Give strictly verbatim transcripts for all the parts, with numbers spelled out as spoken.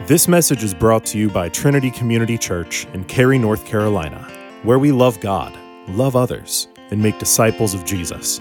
This message is brought to you by Trinity Community Church in Cary, North Carolina, where we love God, love others, and make disciples of Jesus.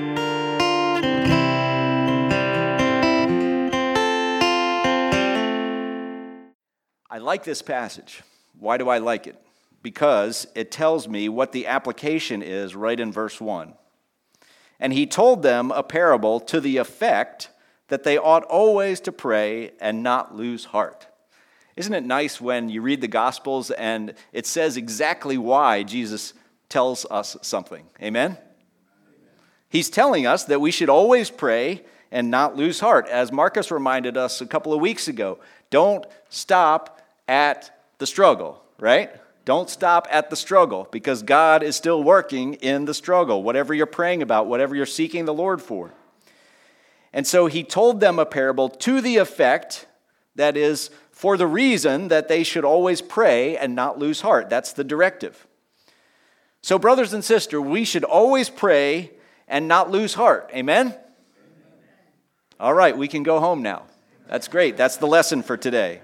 I like this passage. Why do I like it? Because it tells me what the application is right in verse one. And he told them a parable to the effect that they ought always to pray and not lose heart. Isn't it nice when you read the Gospels and it says exactly why Jesus tells us something? Amen? Amen? He's telling us that we should always pray and not lose heart. As Marcus reminded us a couple of weeks ago, don't stop at the struggle, right? Don't stop at the struggle, because God is still working in the struggle, whatever you're praying about, whatever you're seeking the Lord for. And so he told them a parable to the effect, that is, for the reason that they should always pray and not lose heart. That's the directive. So brothers and sisters, we should always pray and not lose heart. Amen? Amen? All right, we can go home now. That's great. That's the lesson for today.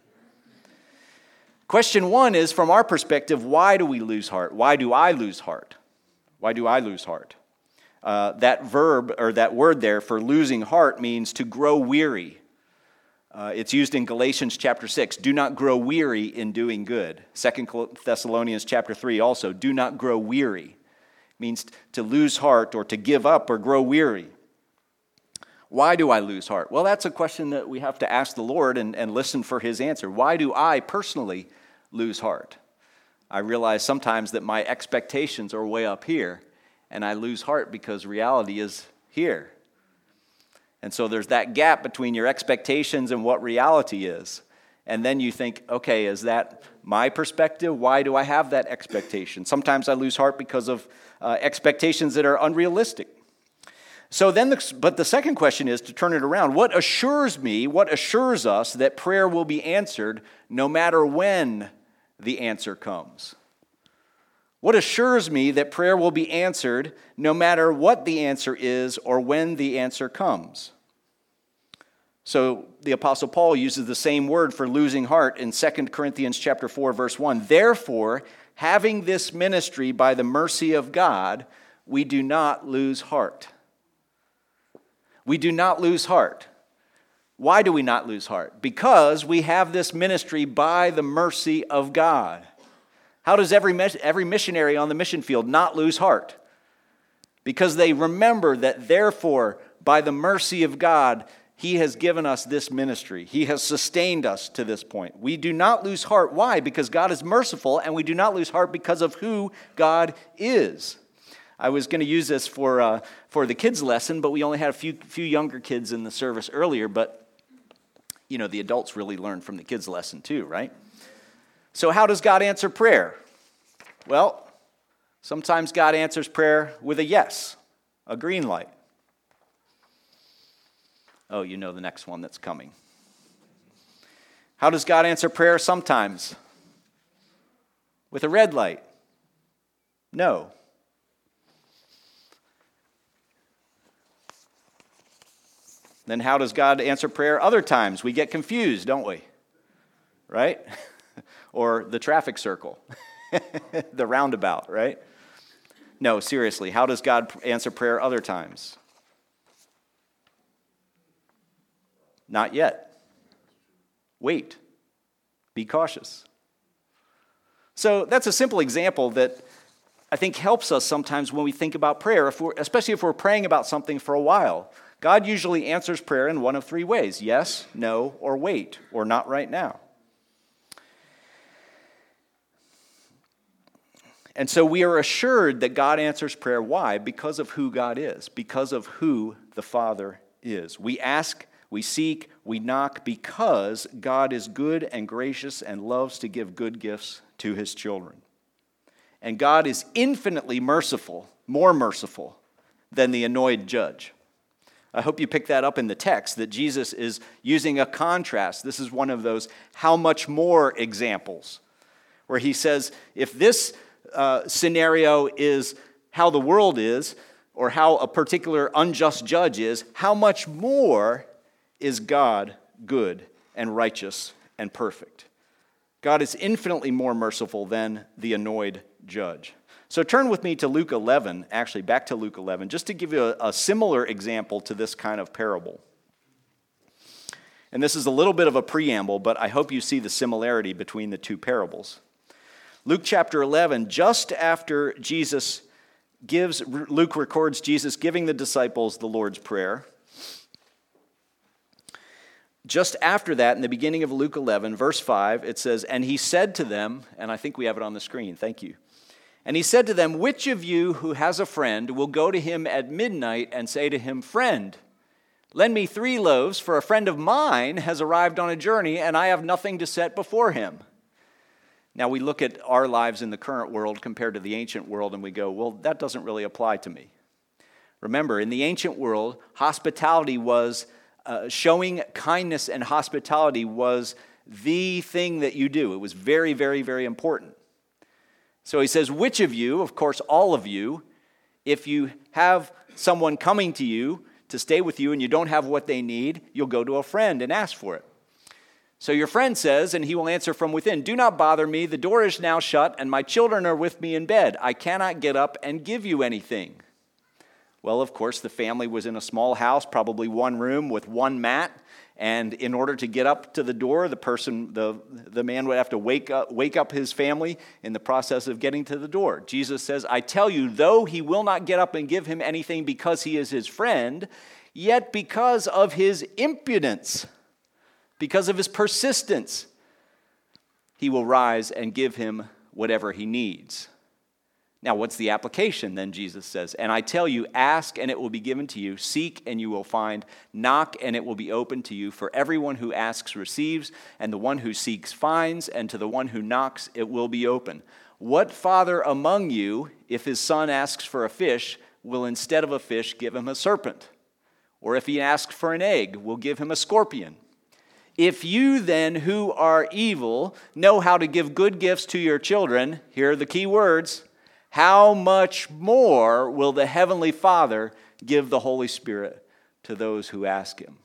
Question one is, from our perspective, why do we lose heart? Why do I lose heart? Why do I lose heart? Uh, that verb, or that word there for losing heart, means to grow weary. Uh, it's used in Galatians chapter six. Do not grow weary in doing good. Second Thessalonians chapter three also. Do not grow weary. It means to lose heart or to give up or grow weary. Why do I lose heart? Well, that's a question that we have to ask the Lord and, and listen for his answer. Why do I personally lose heart? I realize sometimes that my expectations are way up here, and I lose heart because reality is here. And so there's that gap between your expectations and what reality is. And then you think, okay, is that my perspective? Why do I have that expectation? Sometimes I lose heart because of uh, expectations that are unrealistic. So then, the, but the second question is to turn it around. What assures me, what assures us that prayer will be answered no matter when the answer comes? What assures me that prayer will be answered no matter what the answer is or when the answer comes? So the Apostle Paul uses the same word for losing heart in Second Corinthians chapter four, verse one. Therefore, having this ministry by the mercy of God, we do not lose heart. We do not lose heart. Why do we not lose heart? Because we have this ministry by the mercy of God. How does every every missionary on the mission field not lose heart? Because they remember that therefore, by the mercy of God, he has given us this ministry. He has sustained us to this point. We do not lose heart. Why? Because God is merciful, and we do not lose heart because of who God is. I was going to use this for uh, for the kids' lesson, but we only had a few few younger kids in the service earlier. But, you know, the adults really learn from the kids' lesson too, right? So how does God answer prayer? Well, sometimes God answers prayer with a yes, a green light. Oh, you know the next one that's coming. How does God answer prayer? Sometimes with a red light. No. Then how does God answer prayer? Other times we get confused, don't we? Right? Or the traffic circle, the roundabout, right? No, seriously, how does God answer prayer other times? Not yet. Wait. Be cautious. So that's a simple example that I think helps us sometimes when we think about prayer, if we're, especially if we're praying about something for a while. God usually answers prayer in one of three ways: yes, no, or wait, or not right now. And so we are assured that God answers prayer. Why? Because of who God is, because of who the Father is. We ask, we seek, we knock because God is good and gracious and loves to give good gifts to his children. And God is infinitely merciful, more merciful than the annoyed judge. I hope you pick that up in the text, that Jesus is using a contrast. This is one of those how much more examples, where he says, if this uh, scenario is how the world is, or how a particular unjust judge is, how much more is God good and righteous and perfect. God is infinitely more merciful than the annoyed judge. So turn with me to Luke eleven, actually back to Luke eleven, just to give you a, a similar example to this kind of parable. And this is a little bit of a preamble, but I hope you see the similarity between the two parables. Luke chapter eleven, just after Jesus gives, Luke records Jesus giving the disciples the Lord's Prayer. Just after that, in the beginning of Luke eleven, verse five, it says, "And he said to them," and I think we have it on the screen, thank you. "And he said to them, which of you who has a friend will go to him at midnight and say to him, 'Friend, lend me three loaves, for a friend of mine has arrived on a journey, and I have nothing to set before him.'" Now we look at our lives in the current world compared to the ancient world, and we go, well, that doesn't really apply to me. Remember, in the ancient world, hospitality was, uh, showing kindness and hospitality was the thing that you do. It was very, very, very important. So he says, which of you, of course all of you, if you have someone coming to you to stay with you and you don't have what they need, you'll go to a friend and ask for it. So your friend says, and he will answer from within, "Do not bother me, the door is now shut, and my children are with me in bed. I cannot get up and give you anything." Well, of course, the family was in a small house, probably one room with one mat, and in order to get up to the door, the person, the, the man would have to wake up, wake up his family in the process of getting to the door. Jesus says, "I tell you, though he will not get up and give him anything because he is his friend, yet because of his impudence, because of his persistence, he will rise and give him whatever he needs." Now, what's the application then, Jesus says? "And I tell you, ask and it will be given to you, seek and you will find, knock and it will be opened to you. For everyone who asks receives, and the one who seeks finds, and to the one who knocks it will be open. What father among you, if his son asks for a fish, will instead of a fish give him a serpent? Or if he asks for an egg, will give him a scorpion? If you then, who are evil, know how to give good gifts to your children," here are the key words, "how much more will the Heavenly Father give the Holy Spirit to those who ask him?"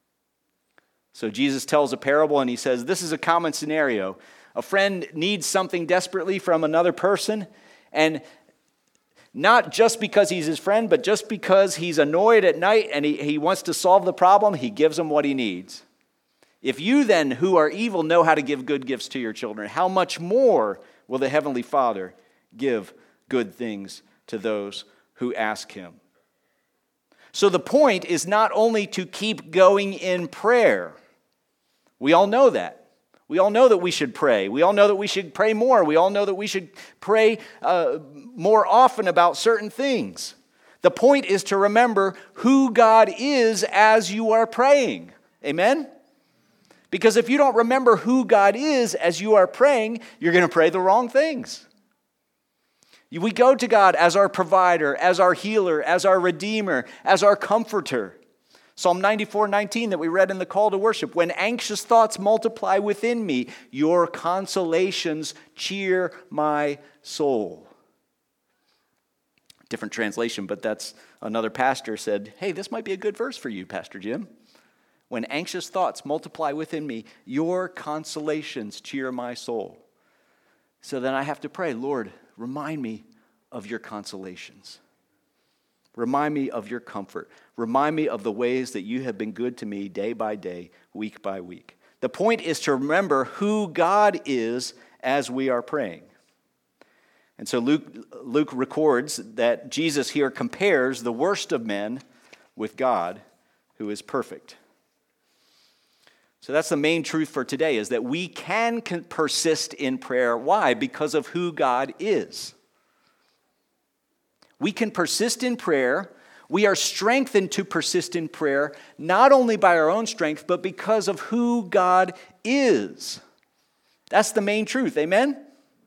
So Jesus tells a parable and he says, this is a common scenario. A friend needs something desperately from another person, and not just because he's his friend, but just because he's annoyed at night and he, he wants to solve the problem, he gives him what he needs. "If you then, who are evil, know how to give good gifts to your children, how much more will the Heavenly Father give good things to those who ask him?" So the point is not only to keep going in prayer. We all know that. We all know that we should pray. We all know that we should pray more. We all know that we should pray uh, more often about certain things. The point is to remember who God is as you are praying. Amen? Because if you don't remember who God is as you are praying, you're going to pray the wrong things. We go to God as our provider, as our healer, as our redeemer, as our comforter. Psalm ninety-four nineteen that we read in the call to worship, "When anxious thoughts multiply within me, your consolations cheer my soul." Different translation, but that's another pastor said, "Hey, this might be a good verse for you, Pastor Jim. When anxious thoughts multiply within me, your consolations cheer my soul." So then I have to pray, "Lord, remind me of your consolations. Remind me of your comfort. Remind me of the ways that you have been good to me day by day, week by week." The point is to remember who God is as we are praying. And so Luke, Luke records that Jesus here compares the worst of men with God, who is perfect. So that's the main truth for today, is that we can persist in prayer. Why? Because of who God is. We can persist in prayer. We are strengthened to persist in prayer, not only by our own strength, but because of who God is. That's the main truth. Amen?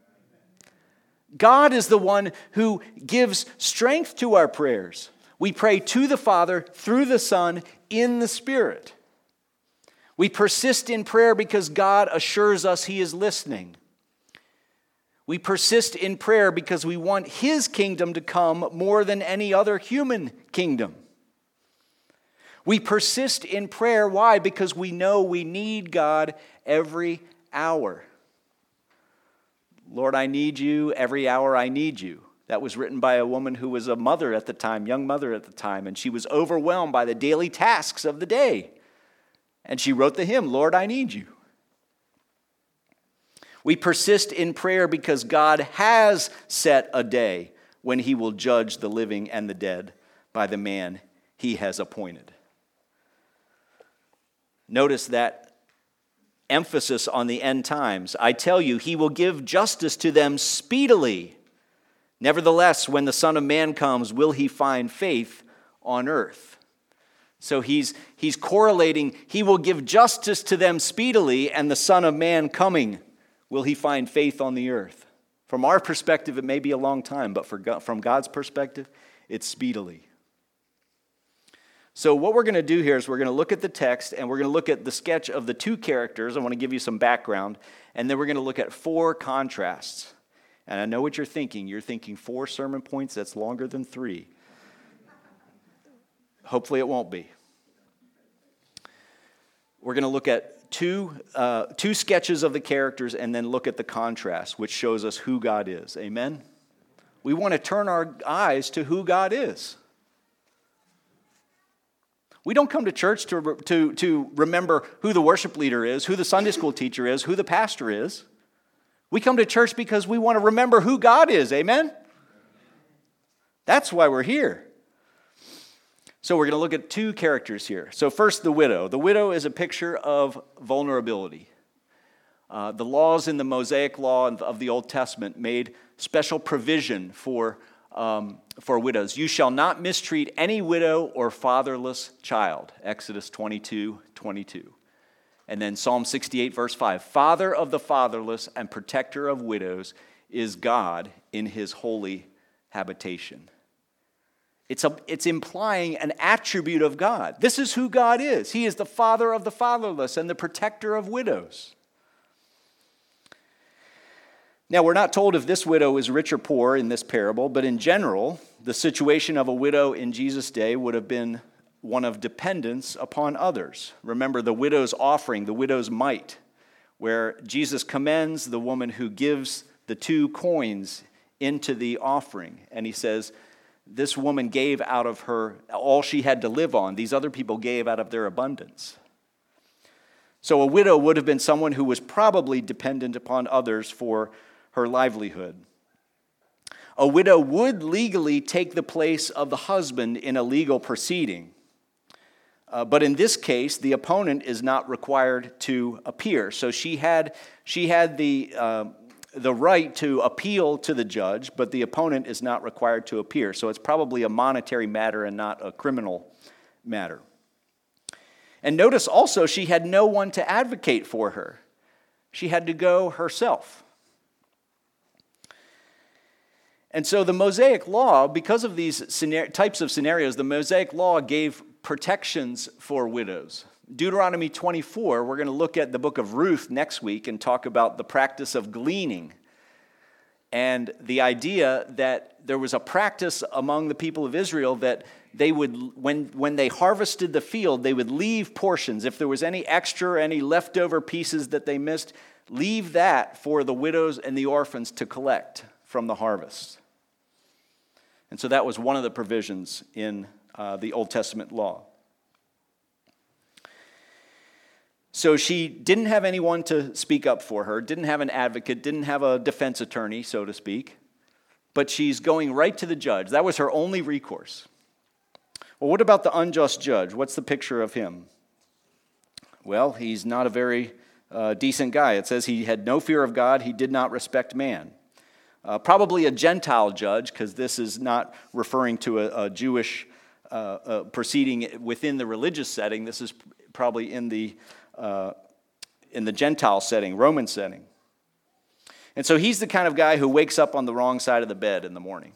God is the one who gives strength to our prayers. We pray to the Father, through the Son, in the Spirit. We persist in prayer because God assures us He is listening. We persist in prayer because we want His kingdom to come more than any other human kingdom. We persist in prayer, why? Because we know we need God every hour. Lord, I need you. Every hour I need you. That was written by a woman who was a mother at the time, young mother at the time, and she was overwhelmed by the daily tasks of the day. And she wrote the hymn, Lord, I need you. We persist in prayer because God has set a day when he will judge the living and the dead by the man he has appointed. Notice that emphasis on the end times. I tell you, he will give justice to them speedily. Nevertheless, when the Son of Man comes, will he find faith on earth? So he's, he's correlating, he will give justice to them speedily, and the Son of Man coming, will he find faith on the earth? From our perspective, it may be a long time, but for God, from God's perspective, it's speedily. So what we're going to do here is we're going to look at the text, and we're going to look at the sketch of the two characters. I want to give you some background, and then we're going to look at four contrasts. And I know what you're thinking. You're thinking four sermon points, that's longer than three. Hopefully it won't be. We're going to look at two, uh, two sketches of the characters and then look at the contrast, which shows us who God is. Amen? We want to turn our eyes to who God is. We don't come to church to, to, to remember who the worship leader is, who the Sunday school teacher is, who the pastor is. We come to church because we want to remember who God is. Amen? That's why we're here. So we're going to look at two characters here. So first, the widow. The widow is a picture of vulnerability. Uh, the laws in the Mosaic Law of the Old Testament made special provision for, um, for widows. You shall not mistreat any widow or fatherless child. Exodus twenty-two twenty-two. And then Psalm sixty-eight, verse five. Father of the fatherless and protector of widows is God in his holy habitation. It's, a, it's implying an attribute of God. This is who God is. He is the father of the fatherless and the protector of widows. Now, we're not told if this widow is rich or poor in this parable, but in general, the situation of a widow in Jesus' day would have been one of dependence upon others. Remember the widow's offering, the widow's mite, where Jesus commends the woman who gives the two coins into the offering. And he says, this woman gave out of her all she had to live on. These other people gave out of their abundance. So a widow would have been someone who was probably dependent upon others for her livelihood. A widow would legally take the place of the husband in a legal proceeding. Uh, but in this case, the opponent is not required to appear. So she had, she had the... Uh, the right to appeal to the judge, but the opponent is not required to appear. So it's probably a monetary matter and not a criminal matter. And notice also she had no one to advocate for her. She had to go herself. And so the Mosaic Law, because of these scenar- types of scenarios, the Mosaic Law gave protections for widows. Deuteronomy twenty-four, we're going to look at the book of Ruth next week and talk about the practice of gleaning. And the idea that there was a practice among the people of Israel that they would, when, when they harvested the field, they would leave portions. If there was any extra, any leftover pieces that they missed, leave that for the widows and the orphans to collect from the harvest. And so that was one of the provisions in uh, the Old Testament law. So she didn't have anyone to speak up for her, didn't have an advocate, didn't have a defense attorney, so to speak, but she's going right to the judge. That was her only recourse. Well, what about the unjust judge? What's the picture of him? Well, he's not a very uh, decent guy. It says he had no fear of God, he did not respect man. Uh, probably a Gentile judge, because this is not referring to a, a Jewish uh, uh, proceeding within the religious setting. This is probably in the Uh, in the Gentile setting, Roman setting. And so he's the kind of guy who wakes up on the wrong side of the bed in the morning.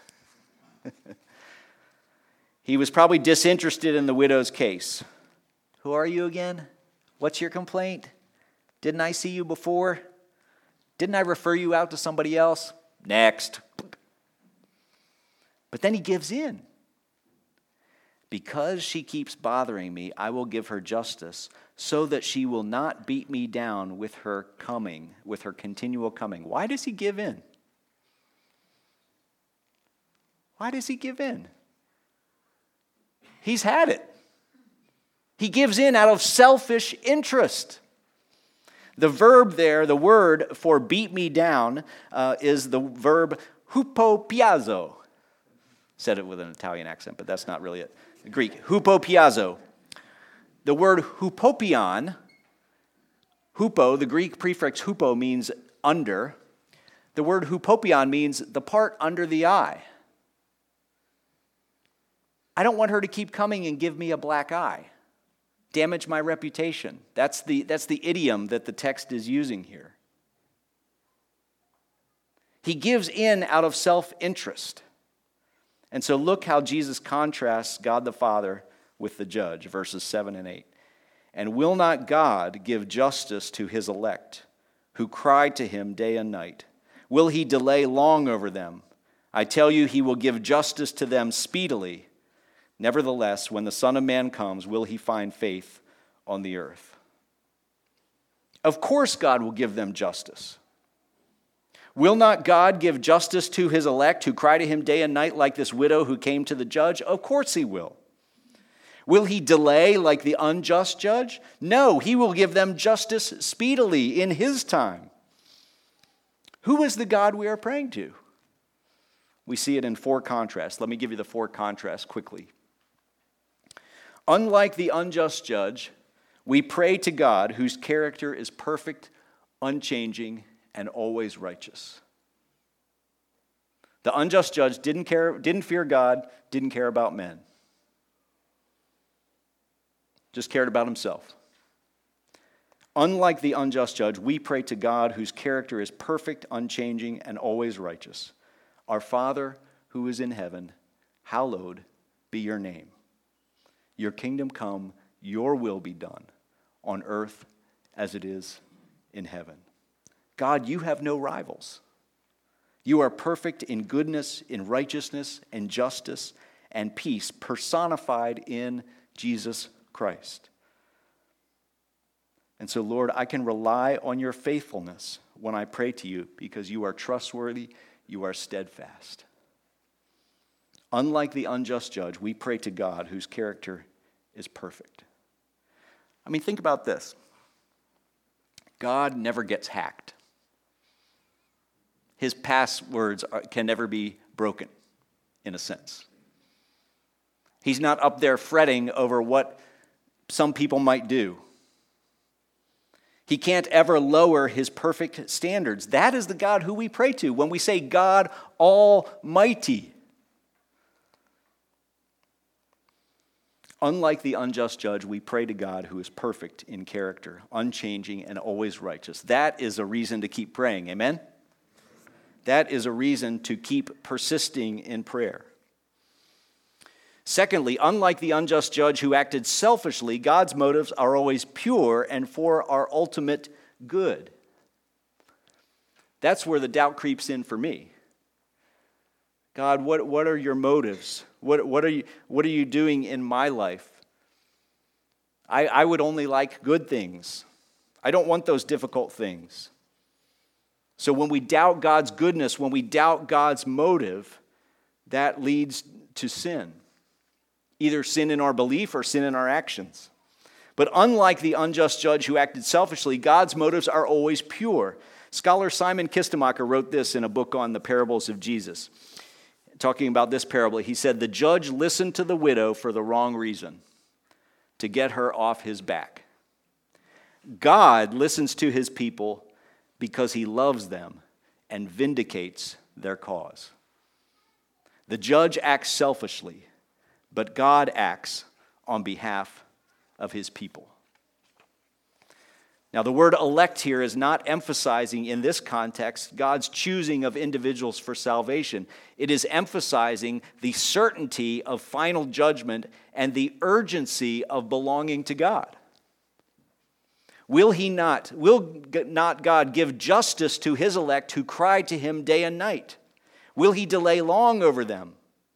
He was probably disinterested in the widow's case. Who are you again? What's your complaint? Didn't I see you before? Didn't I refer you out to somebody else? Next. But then he gives in. Because she keeps bothering me, I will give her justice, so that she will not beat me down with her coming, with her continual coming. Why does he give in? Why does he give in? He's had it. He gives in out of selfish interest. The verb there, the word for beat me down, uh, is the verb hupopiazo. Said it with an Italian accent, but that's not really it. The Greek, hupopiazo. The word hupopion, hupo, the Greek prefix hupo means under. The word hupopion means the part under the eye. I don't want her to keep coming and give me a black eye. Damage my reputation. That's the, that's the idiom that the text is using here. He gives in out of self-interest. And so look how Jesus contrasts God the Father with the judge, verses seven and eight. And will not God give justice to his elect, who cry to him day and night? Will he delay long over them? I tell you, he will give justice to them speedily. Nevertheless, when the Son of Man comes, will he find faith on the earth? Of course God will give them justice. Will not God give justice to his elect who cry to him day and night like this widow who came to the judge? Of course he will. Will he delay like the unjust judge? No, he will give them justice speedily in his time. Who is the God we are praying to? We see it in four contrasts. Let me give you the four contrasts quickly. Unlike the unjust judge, we pray to God whose character is perfect, unchanging, and always righteous. The unjust judge didn't care, didn't fear God, didn't care about men. Just cared about himself. Unlike the unjust judge, we pray to God whose character is perfect, unchanging, and always righteous. Our Father who is in heaven, hallowed be your name. Your kingdom come, your will be done, on earth as it is in heaven. God, you have no rivals. You are perfect in goodness, in righteousness, and justice, and peace, personified in Jesus Christ. And so, Lord, I can rely on your faithfulness when I pray to you because you are trustworthy, you are steadfast. Unlike the unjust judge, we pray to God whose character is perfect. I mean, think about this. God never gets hacked. His passwords are, can never be broken, in a sense. He's not up there fretting over what some people might do. He can't ever lower his perfect standards. That is the God who we pray to when we say God Almighty. Unlike the unjust judge, we pray to God who is perfect in character, unchanging, and always righteous. That is a reason to keep praying. Amen? That is a reason to keep persisting in prayer. Secondly, unlike the unjust judge who acted selfishly, God's motives are always pure and for our ultimate good. That's where the doubt creeps in for me. God, what, what are your motives? What, what, are you, what are you doing in my life? I, I would only like good things. I don't want those difficult things. So when we doubt God's goodness, when we doubt God's motive, that leads to sin. Either sin in our belief or sin in our actions. But unlike the unjust judge who acted selfishly, God's motives are always pure. Scholar Simon Kistemacher wrote this in a book on the parables of Jesus. Talking about this parable, he said, the judge listened to the widow for the wrong reason, to get her off his back. God listens to his people because he loves them and vindicates their cause. The judge acts selfishly, but God acts on behalf of his people. Now, the word elect here is not emphasizing in this context God's choosing of individuals for salvation. It is emphasizing the certainty of final judgment and the urgency of belonging to God. Will he not, will not God give justice to his elect who cry to him day and night? Will he delay long over them?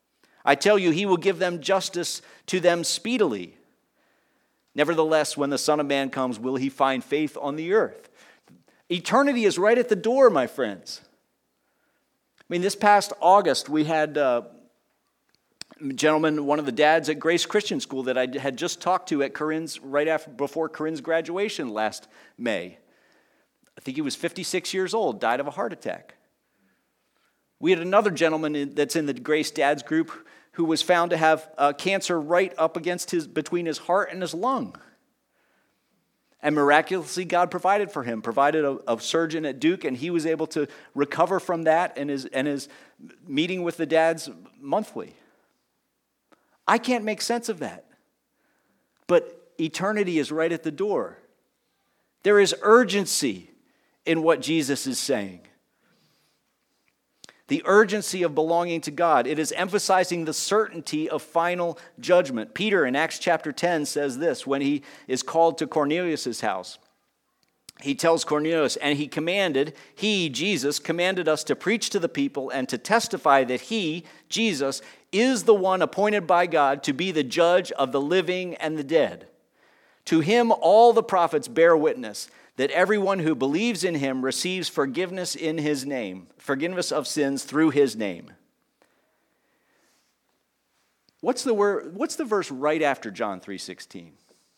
I tell you, he will give them justice to them speedily. Nevertheless, when the Son of Man comes, will he find faith on the earth? Eternity is right at the door, my friends. I mean, this past August, we had uh, a gentleman, one of the dads at Grace Christian School that I had just talked to at Corinne's, right after, before Corinne's graduation last May. I think he was fifty-six years old, died of a heart attack. We had another gentleman that's in the Grace Dads group who was found to have uh, cancer right up against his, between his heart and his lung. And miraculously, God provided for him, provided a, a surgeon at Duke, and he was able to recover from that and is, and is meeting with the dads monthly. I can't make sense of that. But eternity is right at the door. There is urgency in what Jesus is saying. The urgency of belonging to God. It is emphasizing the certainty of final judgment. Peter in Acts chapter ten says this when he is called to Cornelius' house. He tells Cornelius, and he commanded, he, Jesus, commanded us to preach to the people and to testify that he, Jesus, is the one appointed by God to be the judge of the living and the dead. To him all the prophets bear witness that everyone who believes in him receives forgiveness in his name, forgiveness of sins through his name. What's the word, what's the verse right after John three sixteen?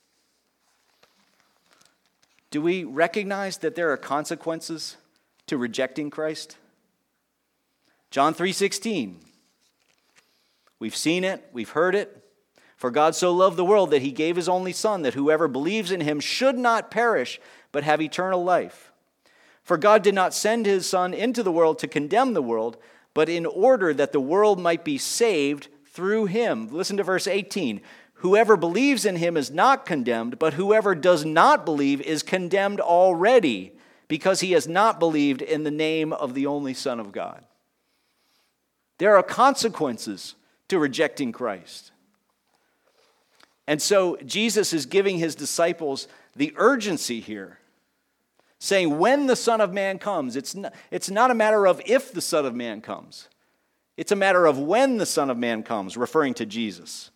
Do we recognize that there are consequences to rejecting Christ? John three sixteen. We've seen it, we've heard it. For God so loved the world that he gave his only Son, that whoever believes in him should not perish, but have eternal life. For God did not send his Son into the world to condemn the world, but in order that the world might be saved through him. Listen to verse eighteen. Whoever believes in him is not condemned, but whoever does not believe is condemned already, because he has not believed in the name of the only Son of God. There are consequences to rejecting Christ. And so Jesus is giving his disciples the urgency here, saying when the Son of Man comes, it's not, it's not a matter of if the Son of Man comes. It's a matter of when the Son of Man comes, referring to Jesus.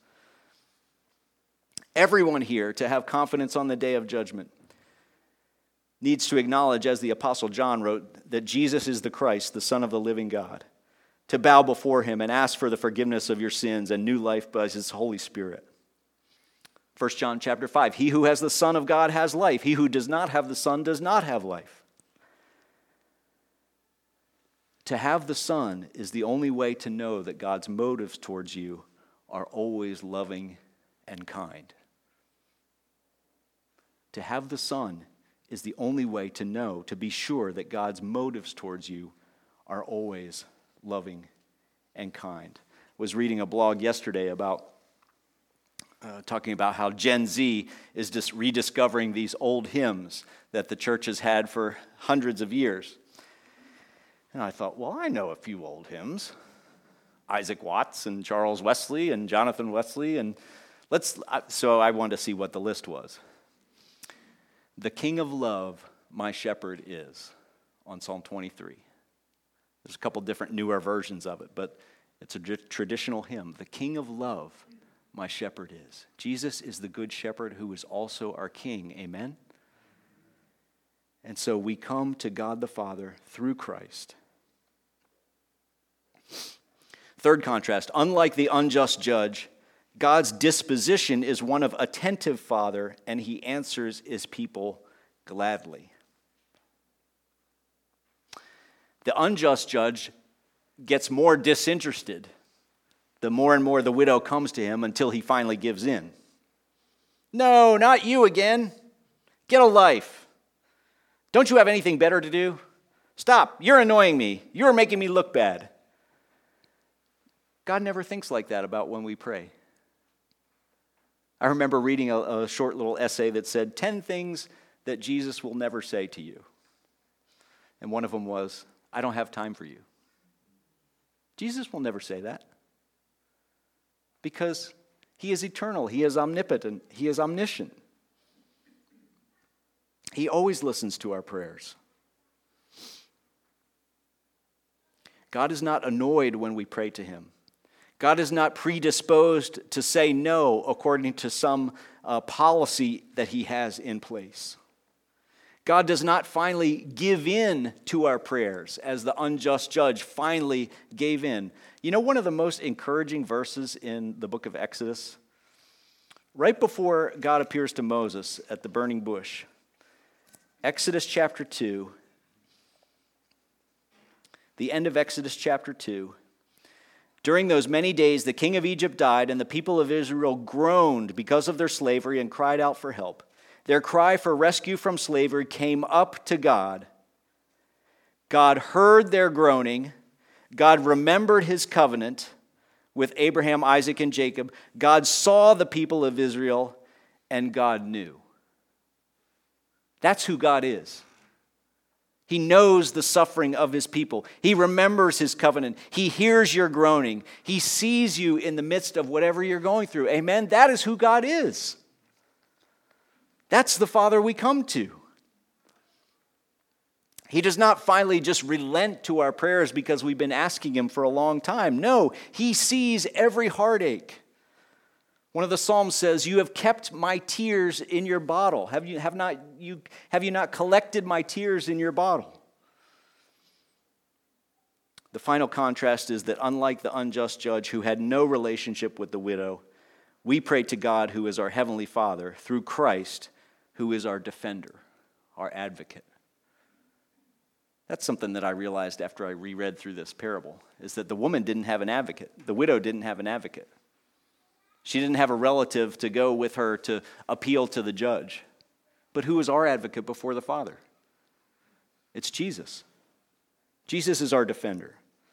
Everyone here, to have confidence on the day of judgment, needs to acknowledge, as the Apostle John wrote, that Jesus is the Christ, the Son of the living God, to bow before him and ask for the forgiveness of your sins and new life by his Holy Spirit. First John chapter five, he who has the Son of God has life. He who does not have the Son does not have life. To have the Son is the only way to know that God's motives towards you are always loving and kind. To have the Son is the only way to know, to be sure that God's motives towards you are always loving and kind. I was reading a blog yesterday about Uh, talking about how Gen Z is just rediscovering these old hymns that the church has had for hundreds of years. And I thought, well, I know a few old hymns. Isaac Watts and Charles Wesley and Jonathan Wesley. And let's. So I wanted to see what the list was. The King of Love, my shepherd is, on Psalm twenty-three. There's a couple different newer versions of it, but it's a traditional hymn. The King of Love, my shepherd is. Jesus is the good shepherd who is also our king. Amen? And so we come to God the Father through Christ. Third contrast, unlike the unjust judge, God's disposition is one of attentive Father, and he answers his people gladly. The unjust judge gets more disinterested the more and more the widow comes to him until he finally gives in. No, not you again. Get a life. Don't you have anything better to do? Stop. You're annoying me. You're making me look bad. God never thinks like that about when we pray. I remember reading a, a short little essay that said ten things that Jesus will never say to you. And one of them was, I don't have time for you. Jesus will never say that. Because he is eternal, he is omnipotent, he is omniscient. He always listens to our prayers. God is not annoyed when we pray to him. God is not predisposed to say no according to some uh, policy that he has in place. God does not finally give in to our prayers as the unjust judge finally gave in. You know, one of the most encouraging verses in the book of Exodus, right before God appears to Moses at the burning bush, Exodus chapter two, the end of Exodus chapter two. During those many days, the king of Egypt died, and the people of Israel groaned because of their slavery and cried out for help. Their cry for rescue from slavery came up to God. God heard their groaning. God remembered his covenant with Abraham, Isaac, and Jacob. God saw the people of Israel, and God knew. That's who God is. He knows the suffering of his people. He remembers his covenant. He hears your groaning. He sees you in the midst of whatever you're going through. Amen? That is who God is. That's the Father we come to. He does not finally just relent to our prayers because we've been asking him for a long time. No, he sees every heartache. One of the Psalms says, "You have kept my tears in your bottle. Have you, have not, you, have you not collected my tears in your bottle?" The final contrast is that unlike the unjust judge who had no relationship with the widow, we pray to God who is our heavenly Father through Christ, who is our defender, our advocate. That's something that I realized after I reread through this parable, is that the woman didn't have an advocate. The widow didn't have an advocate. She didn't have a relative to go with her to appeal to the judge. But who is our advocate before the Father? It's Jesus. Jesus is our defender.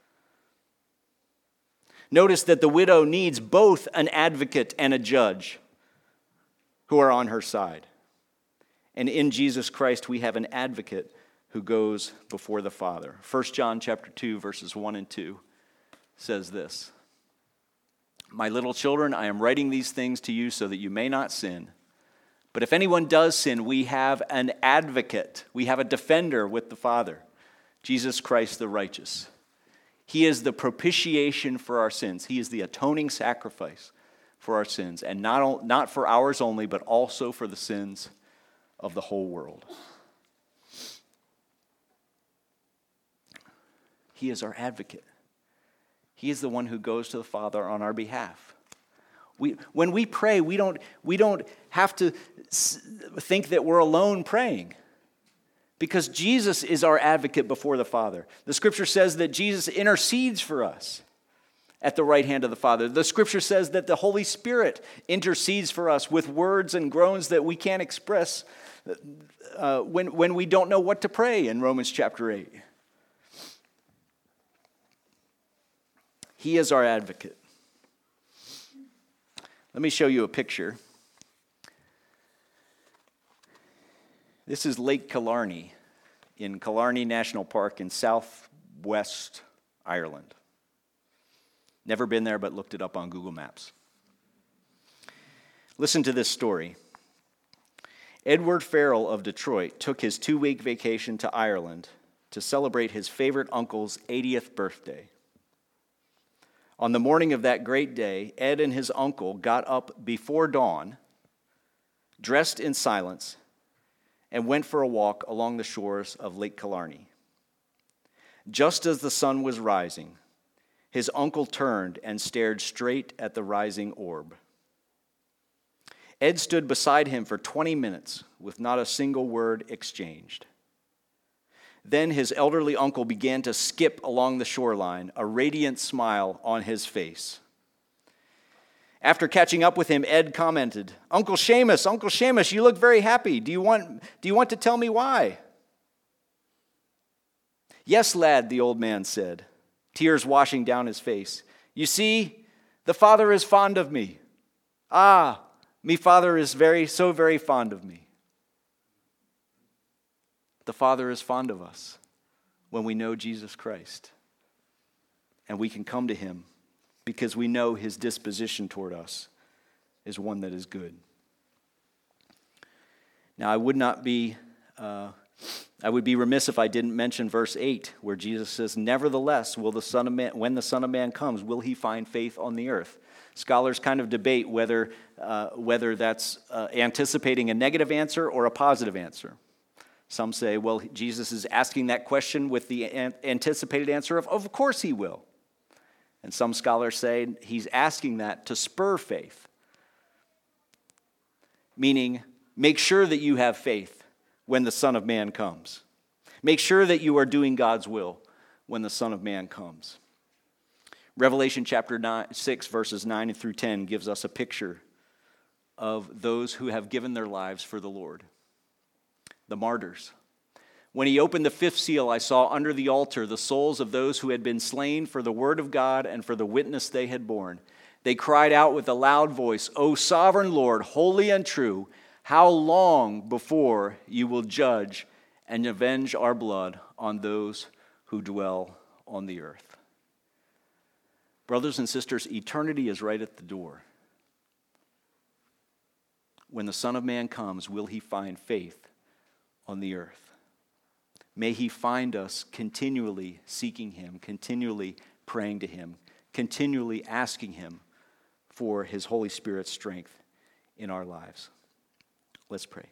Notice that the widow needs both an advocate and a judge who are on her side. And in Jesus Christ, we have an advocate who goes before the Father. First John chapter two, verses one and two says this: "My little children, I am writing these things to you so that you may not sin. But if anyone does sin, we have an advocate. We have a defender with the Father, Jesus Christ the righteous. He is the propitiation for our sins. He is the atoning sacrifice for our sins. And not, not for ours only, but also for the sins of the whole world." He is our advocate. He is the one who goes to the Father on our behalf. We, when we pray, we don't, we don't have to think that we're alone praying, because Jesus is our advocate before the Father. The Scripture says that Jesus intercedes for us at the right hand of the Father. The Scripture says that the Holy Spirit intercedes for us with words and groans that we can't express uh, when, when we don't know what to pray in Romans chapter eight. He is our advocate. Let me show you a picture. This is Lake Killarney in Killarney National Park in southwest Ireland. Never been there, but looked it up on Google Maps. Listen to this story. Edward Farrell of Detroit took his two-week vacation to Ireland to celebrate his favorite uncle's eightieth birthday. On the morning of that great day, Ed and his uncle got up before dawn, dressed in silence, and went for a walk along the shores of Lake Killarney. Just as the sun was rising, his uncle turned and stared straight at the rising orb. Ed stood beside him for twenty minutes with not a single word exchanged. Then his elderly uncle began to skip along the shoreline, a radiant smile on his face. After catching up with him, Ed commented, "Uncle Seamus, Uncle Seamus, you look very happy. Do you want, do you want to tell me why?" "Yes, lad," the old man said, tears washing down his face. "You see, the Father is fond of me. Ah, me Father is very, so very fond of me." The Father is fond of us when we know Jesus Christ. And we can come to him because we know his disposition toward us is one that is good. Now, I would not be uh, I would be remiss if I didn't mention verse eight, where Jesus says, "Nevertheless, will the Son of Man, when the Son of Man comes, will he find faith on the earth?" Scholars kind of debate whether, uh, whether that's uh, anticipating a negative answer or a positive answer. Some say, well, Jesus is asking that question with the an- anticipated answer of, of course he will. And some scholars say he's asking that to spur faith, meaning make sure that you have faith when the Son of Man comes. Make sure that you are doing God's will when the Son of Man comes. Revelation chapter nine, six, verses nine through ten gives us a picture of those who have given their lives for the Lord, the martyrs. When he opened the fifth seal, I saw under the altar the souls of those who had been slain for the word of God and for the witness they had borne. They cried out with a loud voice, "O sovereign Lord, holy and true, how long before you will judge and avenge our blood on those who dwell on the earth?" Brothers and sisters, eternity is right at the door. When the Son of Man comes, will he find faith on the earth? May he find us continually seeking him, continually praying to him, continually asking him for his Holy Spirit's strength in our lives. Let's pray.